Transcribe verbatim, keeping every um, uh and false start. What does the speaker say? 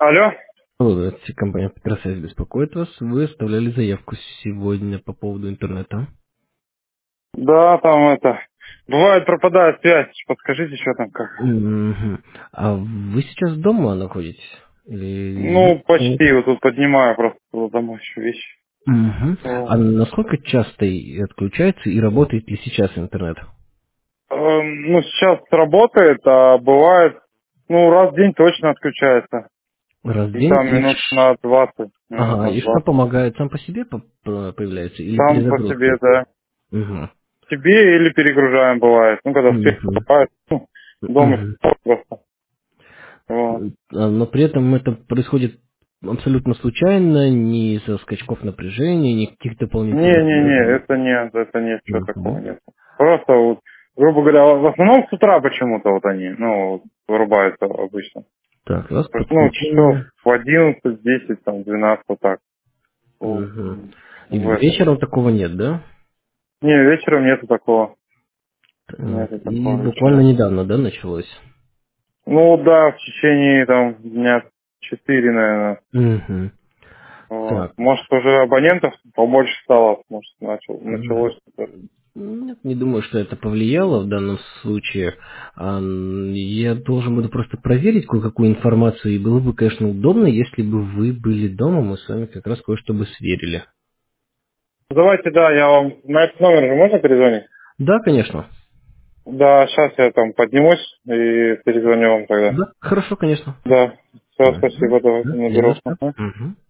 Алло? Алло, здравствуйте, компания Петросвязь беспокоит вас. Вы оставляли заявку сегодня по поводу интернета. Да, там это... Бывает пропадает связь. Подскажите, что там как. Мгм. А вы сейчас дома находитесь? Или... Ну, почти. Вот тут поднимаю просто туда домой еще вещи. Мгм. А Вот. насколько часто и отключается и работает ли сейчас интернет? Эм, Ну, сейчас работает, а бывает... Ну, раз в день точно отключается. Раз в И день? там И... минут ш- на двадцать. Минут Ага, на и что двадцать. помогает? Сам по себе по- по- появляется или Сам по себе, перезагрузки? да. Угу. Себе или перегружаем бывает. Ну, когда свет Мгм. бывает. Ну, дома Мгм. просто. Вот. А, Но при этом это происходит абсолютно случайно, ни из-за скачков напряжения, никаких дополнительных Не-не-не, требований. это нет, это нет, что такого Мгм. нет. Просто вот, грубо говоря, в основном с утра почему-то вот они, ну, вот, вырубаются обычно. Так, раз То есть, ну, часов подключение. в одиннадцать, десять, там, двенадцать, вот так. Вот. Мгм. И В это. вечером такого нет, да? Не, вечером нету такого. Так, Нету и такого буквально вечером. недавно, да, началось? Ну да, в течение там дня четыре, наверное. Угу. Вот. Так, Может, уже абонентов побольше стало, может, начал, м, началось. что-то. нет, не думаю, что это повлияло в данном случае. А, м, Я должен буду просто проверить кое-какую информацию, и было бы, конечно, удобно, если бы вы были дома, мы с вами как раз кое-что бы сверили. Давайте, да, я вам на этот номер же можно перезвонить? Да, конечно. Да, сейчас я там поднимусь и перезвоню вам тогда. Да, хорошо, конечно. Да, все, Мгм. спасибо, давайте Да, не за наберу. что. Ага. Мгм.